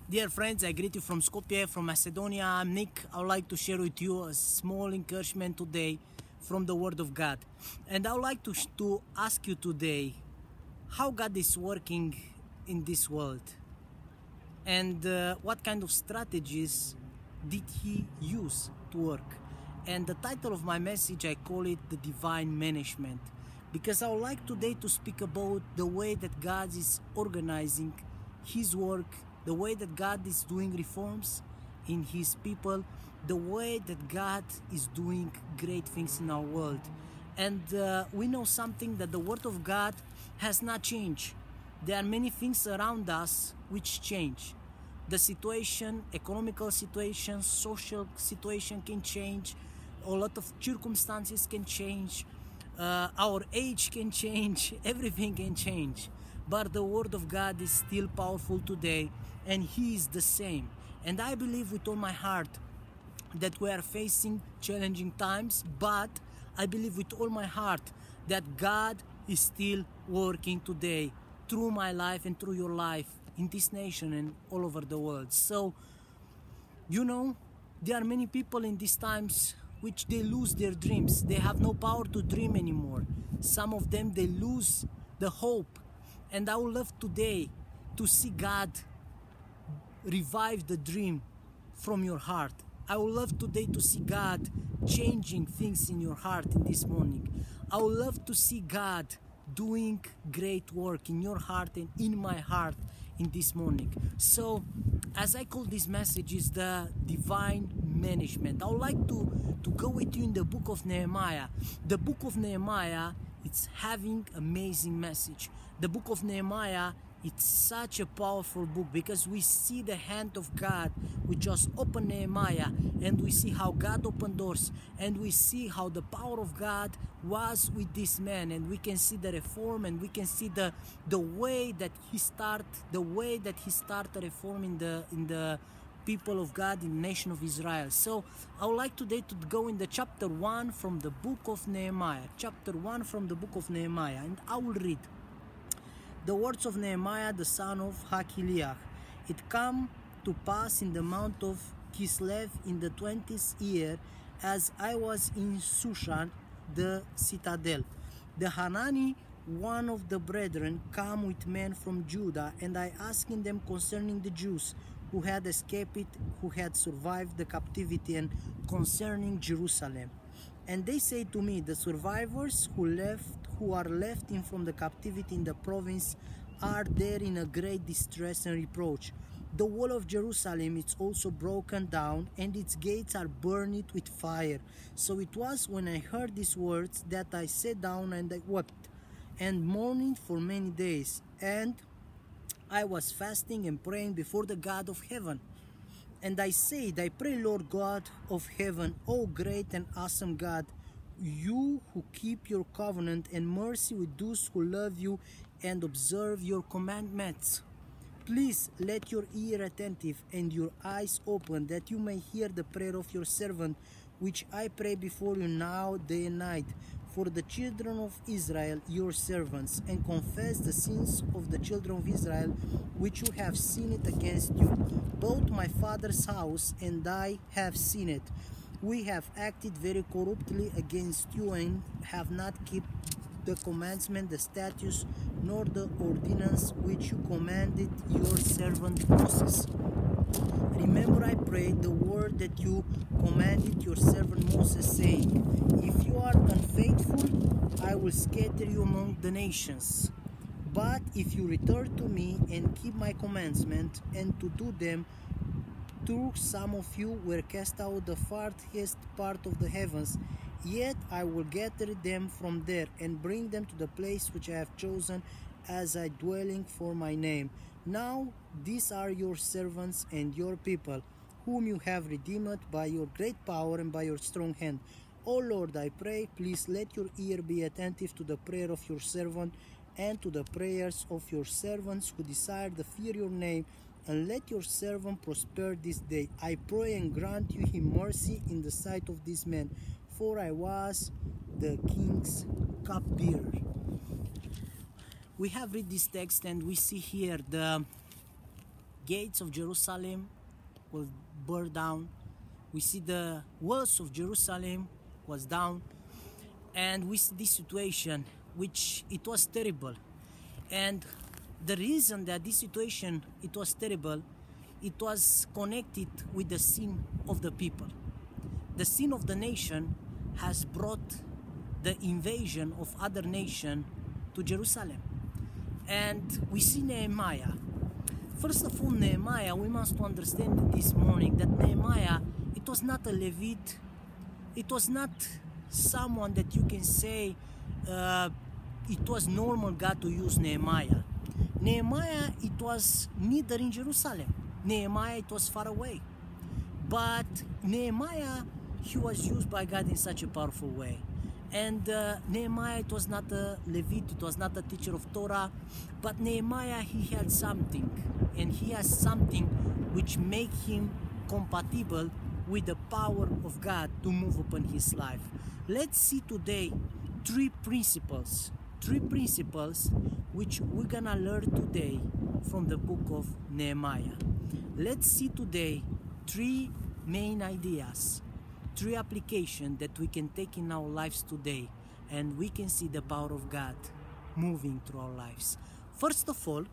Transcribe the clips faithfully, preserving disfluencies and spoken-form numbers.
Dear friends, I greet you from Skopje, from Macedonia. I'm Nick. I would like to share with you a small encouragement today from the Word of God. And I would like to, to ask you today how God is working in this world and uh, what kind of strategies did He use to work. And the title of my message, I call it The Divine Management, because I would like today to speak about the way that God is organizing His work, the way that God is doing reforms in His people, the way that God is doing great things in our world. And uh, we know something, that the Word of God has not changed. There are many things around us which change. The situation, economical situation, social situation can change. A lot of circumstances can change. Uh, our age can change. Everything can change. But the Word of God is still powerful today, and He is the same. And I believe with all my heart that we are facing challenging times, but I believe with all my heart that God is still working today through my life and through your life in this nation and all over the world. So, you know, there are many people in these times which they lose their dreams. They have no power to dream anymore. Some of them, they lose the hope. And I would love today to see God revive the dream from your heart. I would love today to see God changing things in your heart in this morning. I would love to see God doing great work in your heart and in my heart in this morning. So, as I call this message is the divine management. I would like to, to go with you in the book of Nehemiah. The book of Nehemiah, it's having amazing message. The book of Nehemiah, it's such a powerful book because we see the hand of God. We just open Nehemiah and we see how God opened doors, and we see how the power of God was with this man, and we can see the reform, and we can see the the way that he start the way that he started reforming the in the people of God in the nation of Israel. So I would like today to go in the chapter one from the book of Nehemiah. Chapter one from the book of Nehemiah, and I will read the words of Nehemiah the son of Hakiliah. It came to pass in the month of Kislev in the twentieth year, as I was in Shushan the citadel, the Hanani, one of the brethren, came with men from Judah, and I asking them concerning the Jews who had escaped it, who had survived the captivity, and concerning Jerusalem. And they say to me, the survivors who left, who are left in from the captivity in the province, are there in a great distress and reproach. The wall of Jerusalem is also broken down, and its gates are burned with fire. So it was when I heard these words that I sat down and I wept, and mourning for many days. And I was fasting and praying before the God of heaven. And I said, I pray, Lord God of heaven, O great and awesome God, you who keep your covenant and mercy with those who love you and observe your commandments. Please let your ear attentive and your eyes open, that you may hear the prayer of your servant, which I pray before you now, day and night, for the children of Israel, your servants, and confess the sins of the children of Israel, which you have sinned against you. Both my father's house and I have sinned. We have acted very corruptly against you, and have not kept the commandment, the statutes, nor the ordinance which you commanded your servant Moses. Remember, I pray, the word that you commanded your servant Moses, saying, if you are unfaithful, I will scatter you among the nations. But if you return to me and keep my commandments, and to do them, though some of you were cast out the farthest part of the heavens, yet I will gather them from there, and bring them to the place which I have chosen as a dwelling for my name. Now these are your servants and your people, whom you have redeemed by your great power and by your strong hand. O Lord, I pray, please let your ear be attentive to the prayer of your servant, and to the prayers of your servants who desire to fear your name, and let your servant prosper this day. I pray and grant you him mercy in the sight of this man, for I was the king's cupbearer. We have read this text, and we see here the gates of Jerusalem will burn down. We see the walls of Jerusalem was down, and we see this situation, which it was terrible. And the reason that this situation it was terrible, it was connected with the sin of the people. The sin of the nation has brought the invasion of other nation to Jerusalem. And we see Nehemiah. First of all, Nehemiah, we must understand this morning that Nehemiah, it was not a Levite, it was not someone that you can say uh, it was normal God to use Nehemiah. Nehemiah, it was neither in Jerusalem. Nehemiah, it was far away. But Nehemiah, he was used by God in such a powerful way. And uh, Nehemiah, it was not a Levite, it was not a teacher of Torah, but Nehemiah, he had something, and he has something which make him compatible with the power of God to move upon his life. Let's see today three principles, three principles which we're gonna learn today from the book of Nehemiah. Let's see today three main ideas, three applications that we can take in our lives today, and we can see the power of God moving through our lives. First of all,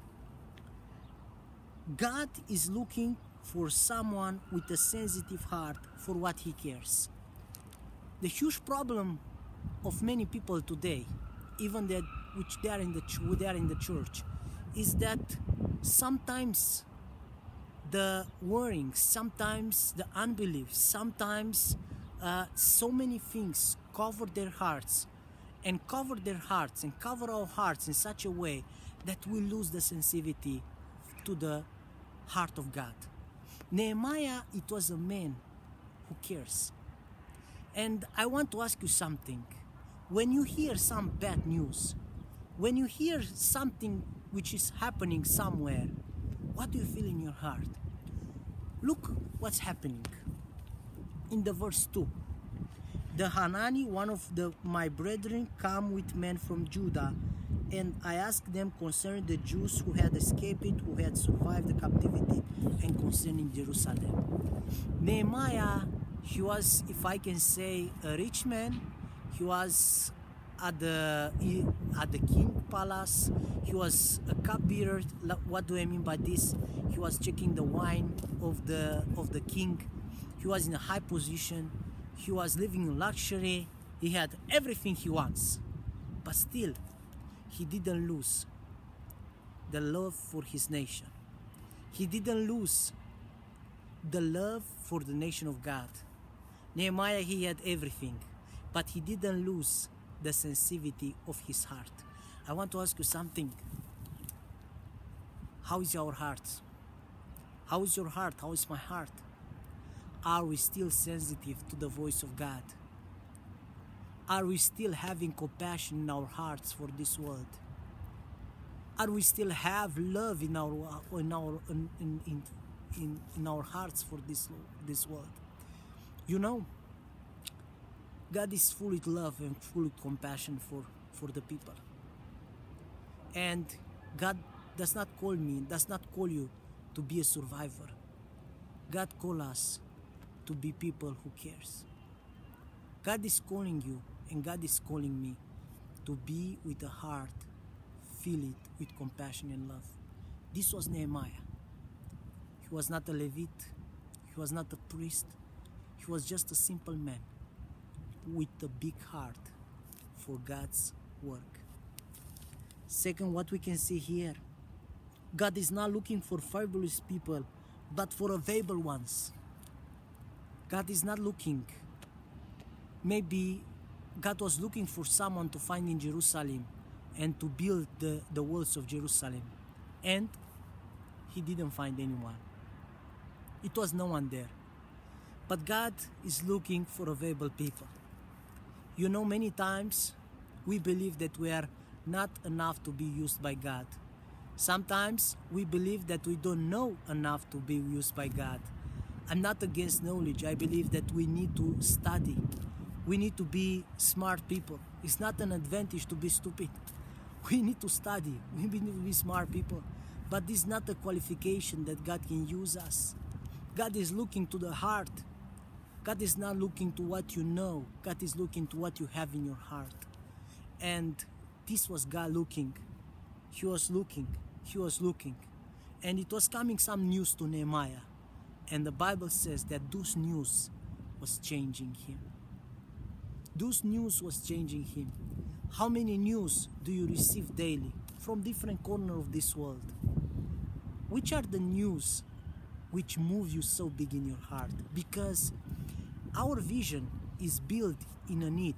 God is looking for someone with a sensitive heart for what he cares. The huge problem of many people today, even that which they are in the they are in the church, is that sometimes the worrying, sometimes the unbelief, sometimes uh, so many things cover their hearts and cover their hearts and cover our hearts in such a way that we lose the sensitivity to the heart of God. Nehemiah, it was a man who cares. And I want to ask you something. When you hear some bad news, when you hear something which is happening somewhere, what do you feel in your heart? Look what's happening. In the verse two, the Hanani, one of the, my brethren, come with men from Judah, and I asked them concerning the Jews who had escaped it, who had survived the captivity, and concerning Jerusalem. Nehemiah, he was, if I can say, a rich man. He was at the at the king palace. He was a cupbearer. What do I mean by this? He was checking the wine of the of the king. He was in a high position. He was living in luxury. He had everything he wants, but still, he didn't lose the love for his nation. He didn't lose the love for the nation of God. Nehemiah, he had everything, but he didn't lose the sensitivity of his heart. I want to ask you something. How is our heart? How is your heart? How is my heart? Are we still sensitive to the voice of God? Are we still having compassion in our hearts for this world? Are we still have love in our in our in in, in, in our hearts for this this world? You know, God is full with love and full with compassion for, for the people. And God does not call me, does not call you to be a survivor. God calls us to be people who cares. God is calling you, and God is calling me to be with a heart, fill it with compassion and love. This was Nehemiah. He was not a Levite. He was not a priest. He was just a simple man with a big heart for God's work. Second, what we can see here, God is not looking for fabulous people, but for available ones. God is not looking. Maybe God was looking for someone to find in Jerusalem and to build the, the walls of Jerusalem. And he didn't find anyone. It was no one there. But God is looking for available people. You know, many times we believe that we are not enough to be used by God. Sometimes we believe that we don't know enough to be used by God. I'm not against knowledge. I believe that we need to study. We need to be smart people. It's not an advantage to be stupid. We need to study. We need to be smart people. But this is not a qualification that God can use us. God is looking to the heart. God is not looking to what you know. God is looking to what you have in your heart. And this was God looking. He was looking. He was looking. And it was coming some news to Nehemiah. And the Bible says that those news was changing him. Those news was changing him. How many news do you receive daily from different corners of this world? Which are the news which move you so big in your heart? Because our vision is built in a need.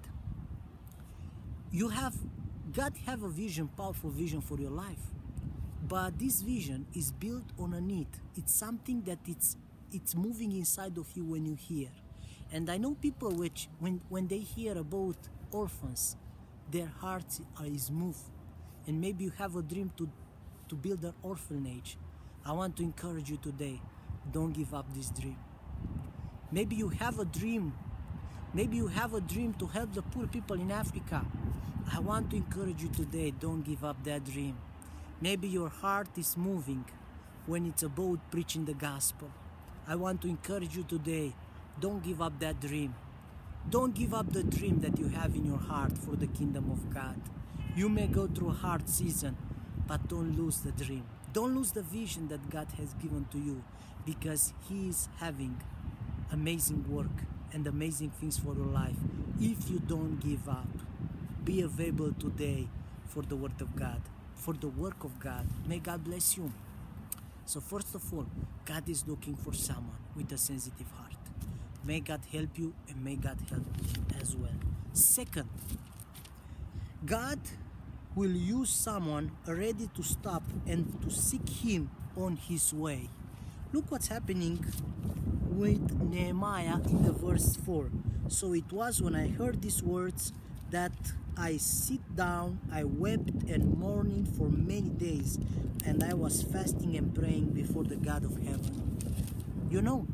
You have, God have a vision, powerful vision for your life. But this vision is built on a need. It's something that it's it's moving inside of you when you hear. And I know people which, when, when they hear about orphans, their hearts are is moved. And maybe you have a dream to, to build an orphanage. I want to encourage you today, don't give up this dream. Maybe you have a dream. Maybe you have a dream to help the poor people in Africa. I want to encourage you today, don't give up that dream. Maybe your heart is moving when it's about preaching the gospel. I want to encourage you today, don't give up that dream. Don't give up the dream that you have in your heart for the kingdom of God. You may go through a hard season, but don't lose the dream. Don't lose the vision that God has given to you, because He is having amazing work and amazing things for your life. If you don't give up, be available today for the word of God, for the work of God. May God bless you. So first of all, God is looking for someone with a sensitive heart. May God help you, and may God help you as well. Second, God will use someone ready to stop and to seek Him on His way. Look what's happening with Nehemiah in the verse four. So it was when I heard these words that I sit down, I wept and mourning for many days, and I was fasting and praying before the God of heaven. You know,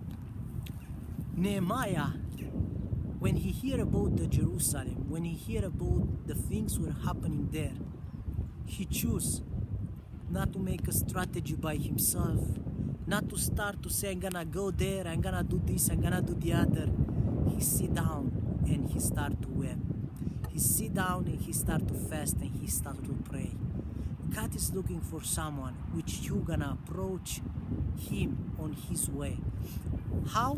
Nehemiah, when he hear about the Jerusalem, when he hear about the things were happening there, he chose not to make a strategy by himself, not to start to say, I'm gonna go there, I'm gonna do this, I'm gonna do the other. He sit down and he start to weep. He sit down and he start to fast and he start to pray. God is looking for someone which you gonna approach Him on His way. How?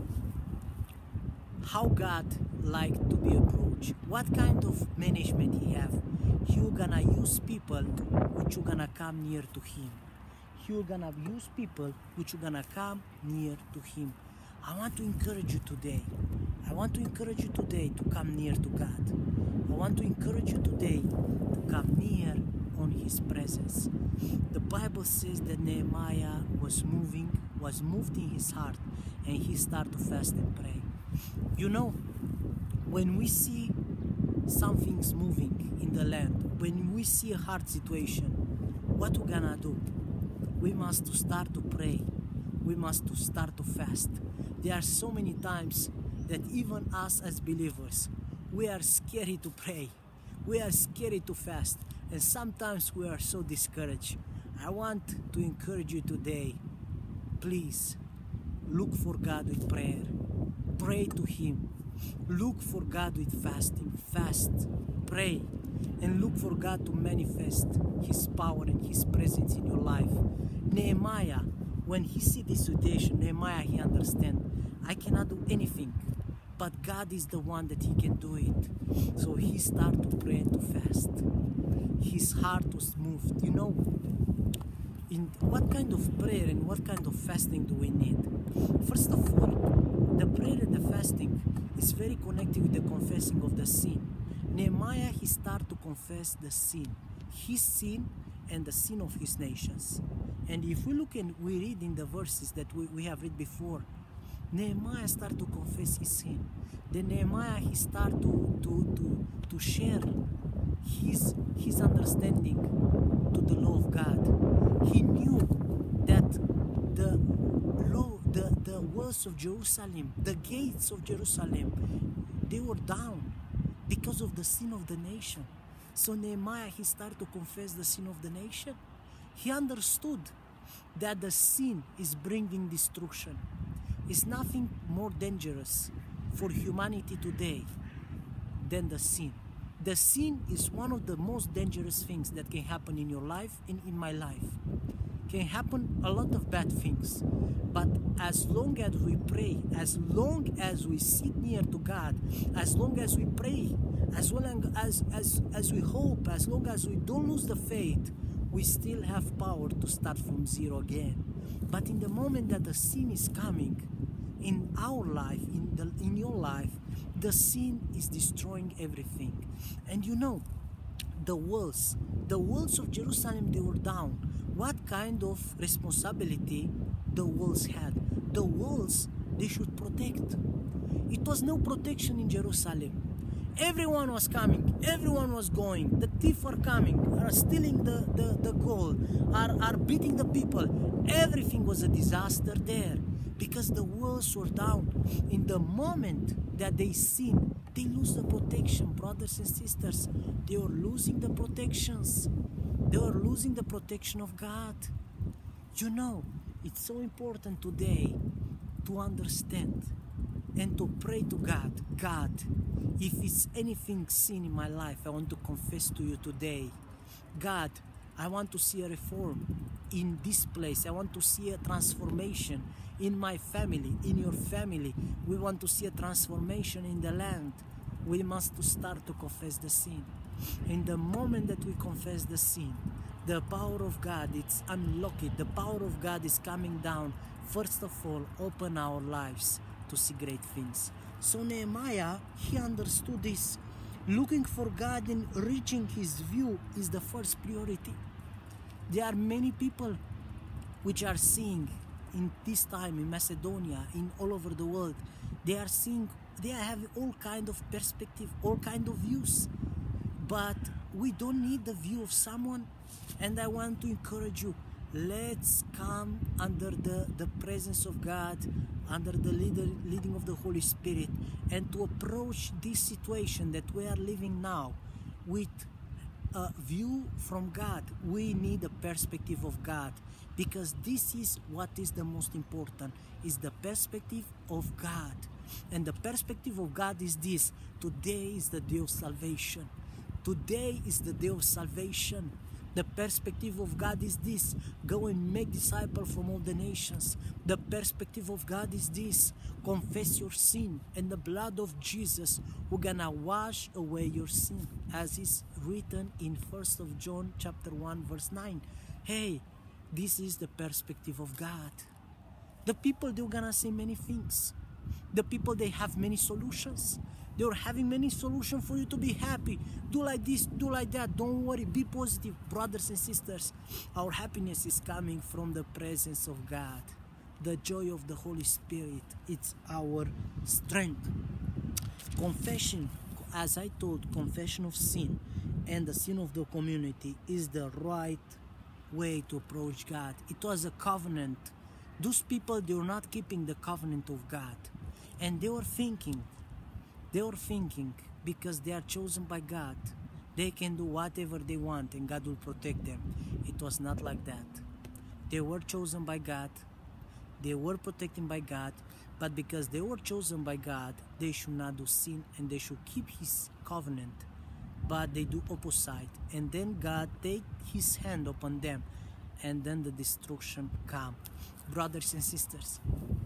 How God like to be approached? What kind of management He have? You gonna use people which you gonna come near to Him. You gonna use people which you gonna come near to Him. I want to encourage you today. I want to encourage you today to come near to God. I want to encourage you today to come near on His presence. The Bible says that Nehemiah was moving, was moved in his heart, and he started to fast and pray. You know, when we see something's moving in the land, when we see a hard situation, what we're gonna do? We must to start to pray. We must to start to fast. There are so many times that even us as believers, we are scared to pray. We are scared to fast. And sometimes we are so discouraged. I want to encourage you today. Please, look for God with prayer. Pray to Him. Look for God with fasting. Fast. Pray. And look for God to manifest His power and His presence in your life. Nehemiah, when he see this situation, Nehemiah, he understand, I cannot do anything. But God is the one that He can do it. So he started to pray and to fast. His heart was moved. You know, in what kind of prayer and what kind of fasting do we need? First of all, the prayer and the fasting is very connected with the confessing of the sin. Nehemiah, he started to confess the sin. His sin and the sin of his nations. And if we look and we read in the verses that we, we have read before, Nehemiah started to confess his sin. Then Nehemiah, he started to, to, to, to share his, his understanding to the law of God. He knew that the law, the, the walls of Jerusalem, the gates of Jerusalem, they were down because of the sin of the nation. So Nehemiah, he started to confess the sin of the nation. He understood that the sin is bringing destruction. It's nothing more dangerous for humanity today than the sin. The sin is one of the most dangerous things that can happen in your life and in my life. Can happen a lot of bad things, but as long as we pray, as long as we sit near to God, as long as we pray, as well as as as we hope, as long as we don't lose the faith, we still have power to start from zero again. But in the moment that the sin is coming in our life, in the in your life, the sin is destroying everything. And you know, the walls, the walls of Jerusalem, they were down. What kind of responsibility the walls had? The walls, they should protect. It was no protection in Jerusalem. Everyone was coming, everyone was going. The thieves are coming, are stealing the, the, the gold, are, are beating the people. Everything was a disaster there because the walls were down. In the moment that they sin, they lose the protection, brothers and sisters. They are losing the protections. They are losing the protection of God. You know, it's so important today to understand and to pray to God. God, if it's anything sin in my life, I want to confess to you today. God, I want to see a reform in this place. I want to see a transformation in my family, in your family. We want to see a transformation in the land. We must start to confess the sin. In the moment that we confess the sin, the power of God, it's unlocked. The power of God is coming down. First of all, open our lives to see great things. So Nehemiah, he understood this. Looking for God and reaching his view is the first priority. There are many people which are seeing in this time in Macedonia, in all over the world. They are seeing, they have all kind of perspective, all kind of views. But we don't need the view of someone. And I want to encourage you, let's come under the, the presence of God, under the leader, leading of the Holy Spirit, and to approach this situation that we are living now with a view from God. We need a perspective of God, because this is what is the most important, is the perspective of God. And the perspective of God is this: today is the day of salvation. Today is the day of salvation. The perspective of God is this: go and make disciples from all the nations. The perspective of God is this: confess your sin, and the blood of Jesus who gonna wash away your sin, as is written in First of John chapter one verse nine. Hey, this is the perspective of God. The people, they're gonna say many things. The people, they have many solutions. They are having many solutions for you to be happy. Do like this, do like that. Don't worry, be positive. Brothers and sisters, our happiness is coming from the presence of God. The joy of the Holy Spirit, it's our strength. Confession, as I told, confession of sin and the sin of the community is the right way to approach God. It was a covenant. Those people, they were not keeping the covenant of God. And they were thinking, They were thinking, because they are chosen by God, they can do whatever they want and God will protect them. It was not like that. They were chosen by God, they were protected by God, but because they were chosen by God, they should not do sin and they should keep His covenant. But they do opposite, and then God take His hand upon them, and then the destruction come. Brothers and sisters,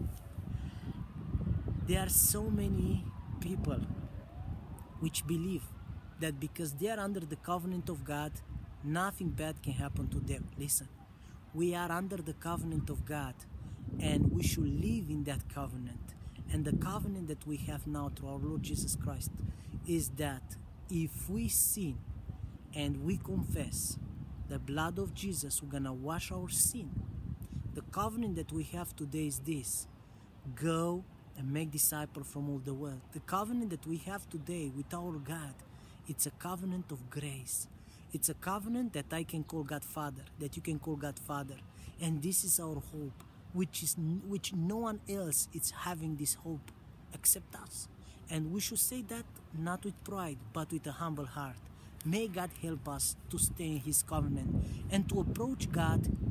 there are so many people which believe that because they are under the covenant of God, nothing bad can happen to them. Listen, we are under the covenant of God, and we should live in that covenant. And the covenant that we have now through our Lord Jesus Christ is that if we sin and we confess, the blood of Jesus is gonna wash our sin. The covenant that we have today is this: go and make disciples from all the world. The covenant that we have today with our God, it's a covenant of grace. It's a covenant that I can call God Father, that you can call God Father. And this is our hope, which is which no one else is having this hope except us. And we should say that not with pride, but with a humble heart. May God help us to stay in His covenant and to approach God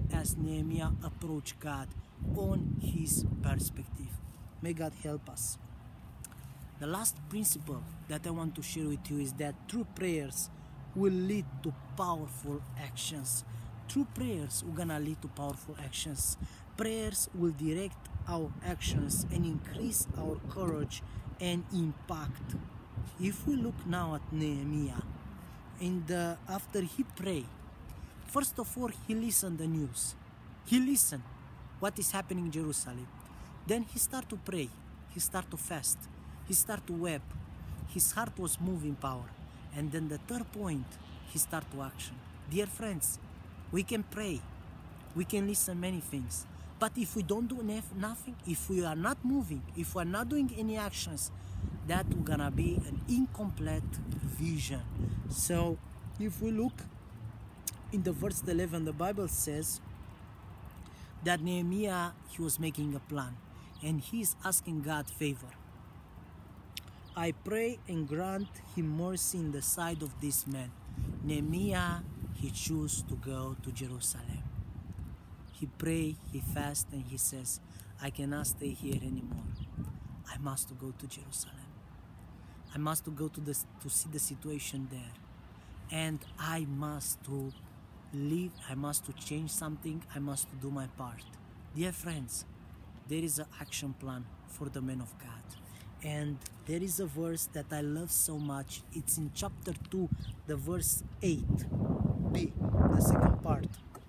as Nehemiah approached God on his perspective. May God help us. The last principle that I want to share with you is that true prayers will lead to powerful actions. True prayers are gonna lead to powerful actions. Prayers will direct our actions and increase our courage and impact. If we look now at Nehemiah, and uh, after he prayed, first of all, he listened the news. He listened what is happening in Jerusalem. Then he started to pray. He started to fast. He started to weep. His heart was moving power. And then the third point, he started to action. Dear friends, we can pray. We can listen many things. But if we don't do nothing, if we are not moving, if we are not doing any actions, that will gonna be an incomplete vision. So if we look in the verse eleven, the Bible says that Nehemiah, he was making a plan and he is asking God favor. I pray and grant him mercy in the sight of this man. Nehemiah, he chose to go to Jerusalem. He pray, he fast, and he says, I cannot stay here anymore. I must go to Jerusalem. I must go to the to see the situation there, and I must to live. I must to change something. I must to do my part. Dear friends, there is an action plan for the man of God, and there is a verse that I love so much. It's in chapter two, the verse eight b, the second part.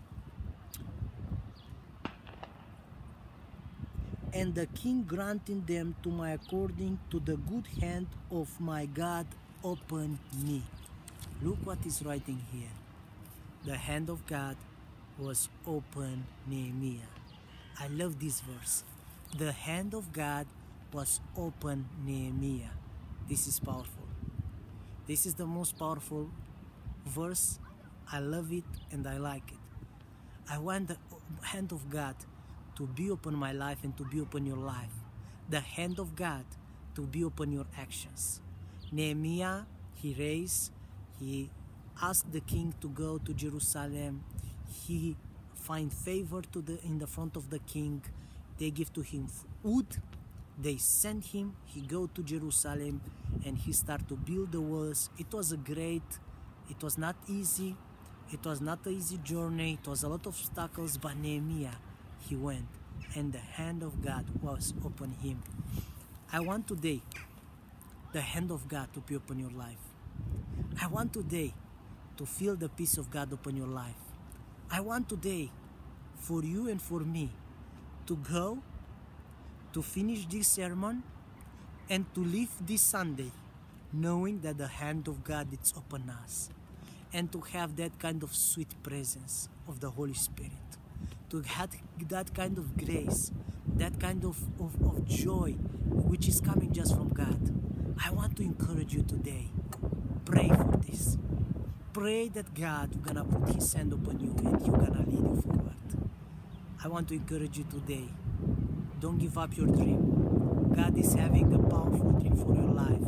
And the king granting them to my according to the good hand of my God upon me. Look what is writing here. The hand of God was upon Nehemiah. I love this verse. The hand of God was upon Nehemiah. This is powerful. This is the most powerful verse. I love it and I like it. I want the hand of God to be upon my life and to be upon your life. The hand of God to be upon your actions. Nehemiah, he raised, he asked the king to go to Jerusalem. He find favor to the in the front of the king. They give to him wood. They send him. He go to Jerusalem and he start to build the walls. It was a great, it was not easy. It was not an easy journey. It was a lot of obstacles, but Nehemiah, he went, and the hand of God was upon him. I want today the hand of God to be upon your life. I want today to feel the peace of God upon your life. I want today for you and for me to go, to finish this sermon, and to live this Sunday knowing that the hand of God is upon us, and to have that kind of sweet presence of the Holy Spirit. To have that kind of grace, that kind of, of, of joy which is coming just from God. I want to encourage you today. Pray for this. Pray that God is gonna put his hand upon you and he's gonna lead you forward. I want to encourage you today. Don't give up your dream. God is having a powerful dream for your life.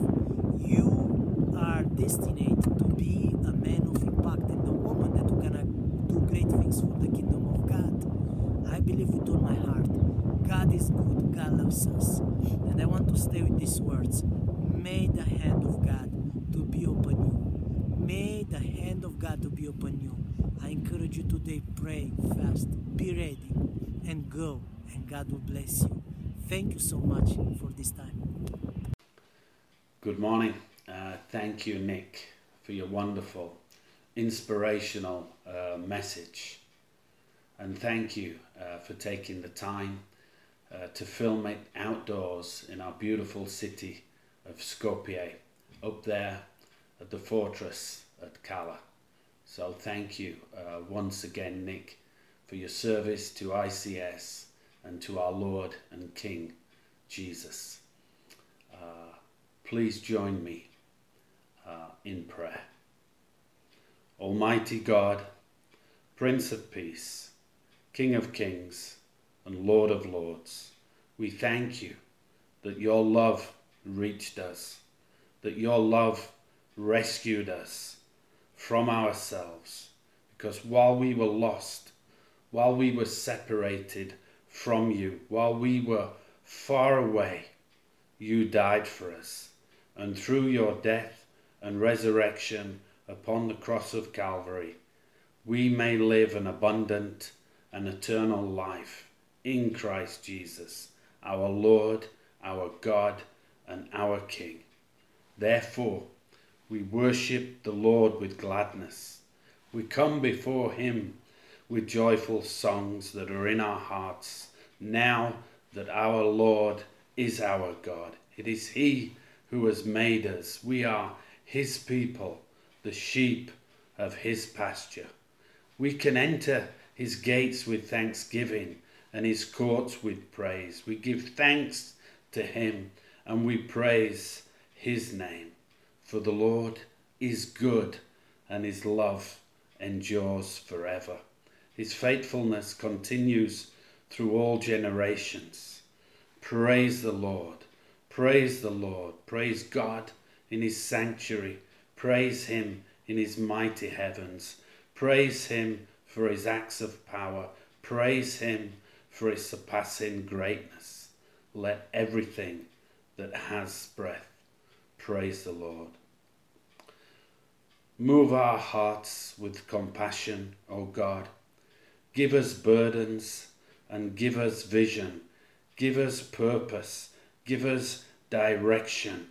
You are destined to be a man of impact and a woman that is gonna do great things for the kingdom of God. I believe with all my heart, God is good, God loves us. And I want to stay with these words. May the hand of God to be upon you. May the hand of God to be upon you. I encourage you today, pray, fast, be ready, and go, and God will bless you. Thank you so much for this time. Good morning. Uh, thank you, Nick, for your wonderful, inspirational uh, message. And thank you uh, for taking the time uh, to film it outdoors in our beautiful city of Skopje, up there at the fortress at Kala. So thank you uh, once again, Nick, for your service to I C S and to our Lord and King, Jesus. Uh, please join me uh, in prayer. Almighty God, Prince of Peace, King of Kings and Lord of Lords, we thank you that your love reached us, that your love rescued us from ourselves, because while we were lost, while we were separated from you, while we were far away, you died for us. And through your death and resurrection upon the cross of Calvary, we may live an abundant and eternal life in Christ Jesus, our Lord, our God, and our King. Therefore, we worship the Lord with gladness. We come before him with joyful songs that are in our hearts, now that our Lord is our God. It is he who has made us. We are his people, the sheep of his pasture. We can enter his gates with thanksgiving and his courts with praise. We give thanks to him and we praise his name. For the Lord is good and his love endures forever. His faithfulness continues through all generations. Praise the Lord. Praise the Lord. Praise God in his sanctuary. Praise him in his mighty heavens. Praise him for his acts of power. Praise him for his surpassing greatness. Let everything that has breath praise the Lord. Move our hearts with compassion, O God. Give us burdens and give us vision. Give us purpose. Give us direction.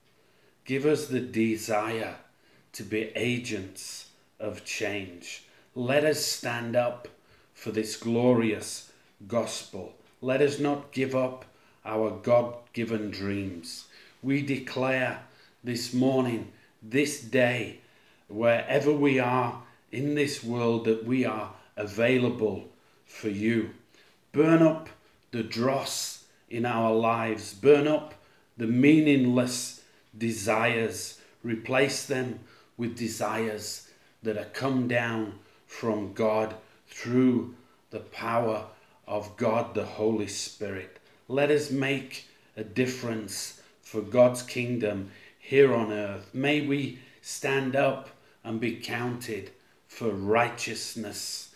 Give us the desire to be agents of change. Let us stand up for this glorious gospel. Let us not give up our God-given dreams. We declare this morning, this day, wherever we are in this world, that we are available for you. Burn up the dross in our lives. Burn up the meaningless desires. Replace them with desires that are come down from God through the power of God, the Holy Spirit. Let us make a difference for God's kingdom here on earth. May we stand up and be counted for righteousness'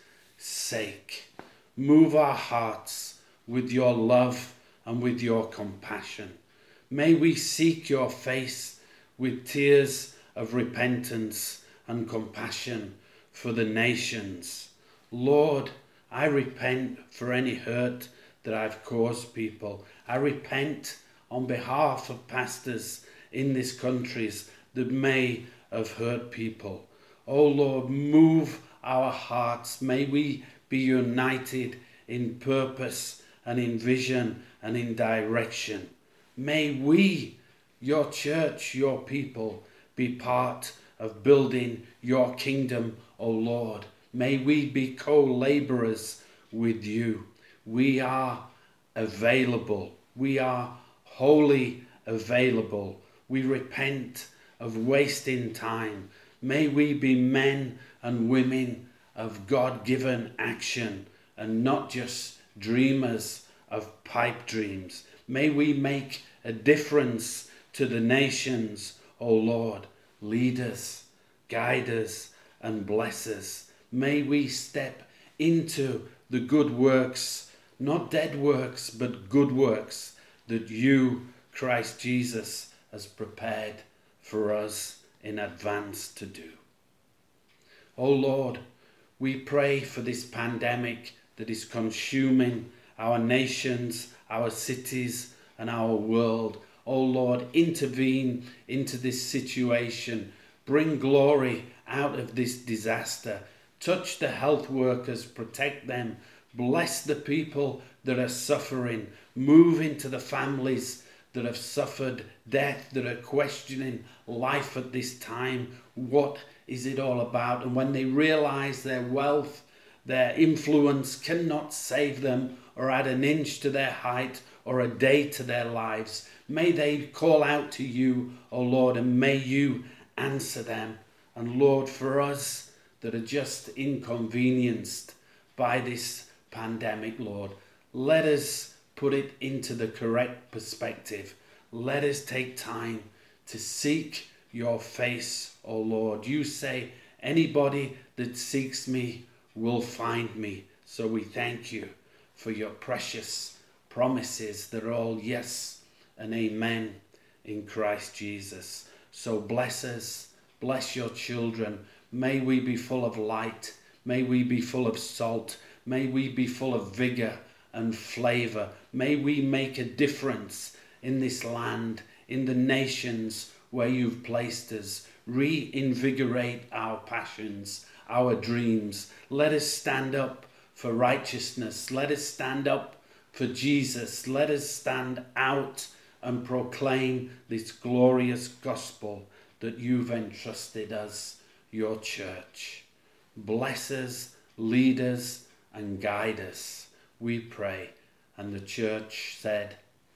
sake. Move our hearts with your love and with your compassion. May we seek your face with tears of repentance and compassion for the nations. Lord, I repent for any hurt that I've caused people. I repent on behalf of pastors in these countries that may have hurt people. Oh Lord, move our hearts. May we be united in purpose and in vision and in direction. May we, your church, your people, be part of building your kingdom, O Lord. May we be co-laborers with you. We are available. We are wholly available. We repent of wasting time. May we be men and women of God-given action and not just dreamers of pipe dreams. May we make a difference to the nations, O Lord. Lead us, guide us, and bless us. May we step into the good works, not dead works, but good works that you, Christ Jesus, has prepared for us in advance to do. O Lord, we pray for this pandemic that is consuming our nations, our cities, and our world. O Lord, intervene into this situation. Bring glory out of this disaster. Touch the health workers, protect them. Bless the people that are suffering. Move into the families that have suffered death, that are questioning life at this time. What is it all about? And when they realize their wealth, their influence cannot save them or add an inch to their height or a day to their lives, may they call out to you, O Lord, and may you answer them. And Lord, for us that are just inconvenienced by this pandemic, Lord, let us put it into the correct perspective. Let us take time to seek your face, O Lord. You say, anybody that seeks me will find me. So we thank you for your precious promises. They're all yes and amen in Christ Jesus. So bless us, bless your children. May we be full of light. May we be full of salt. May we be full of vigor and flavor. May we make a difference in this land, in the nations where you've placed us. Reinvigorate our passions, our dreams. Let us stand up for righteousness. Let us stand up for Jesus. Let us stand out and proclaim this glorious gospel that you've entrusted us, your church. Bless us, lead us, and guide us, we pray. And the church said,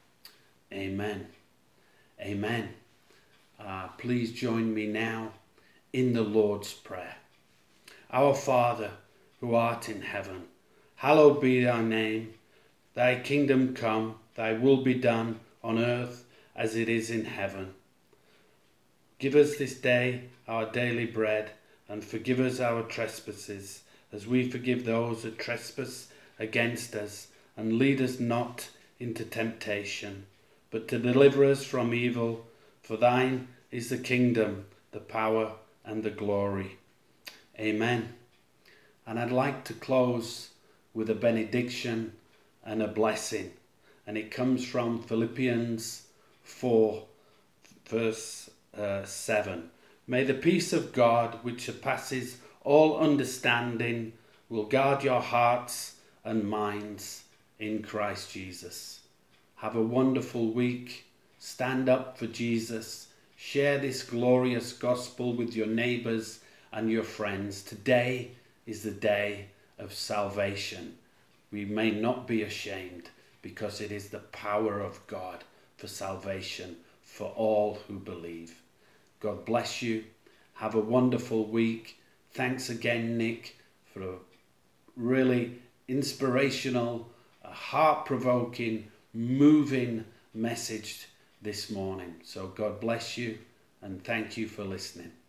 Amen. Amen. Uh, please join me now in the Lord's Prayer. Our Father, who art in heaven, hallowed be thy name. Thy kingdom come, thy will be done on earth as it is in heaven. Give us this day our daily bread, and forgive us our trespasses, as we forgive those that trespass against us. And lead us not into temptation, but to deliver us from evil. For thine is the kingdom, the power, and the glory. Amen. And I'd like to close with a benediction and a blessing. And it comes from Philippians four, verse uh, seven. May the peace of God, which surpasses all understanding, will guard your hearts and minds in Christ Jesus. Have a wonderful week. Stand up for Jesus. Share this glorious gospel with your neighbours and your friends. Today is the day of salvation. We may not be ashamed, because it is the power of God for salvation for all who believe. God bless you. Have a wonderful week. Thanks again, Nick, for a really inspirational, a heart-provoking, moving message this morning. So God bless you, and thank you for listening.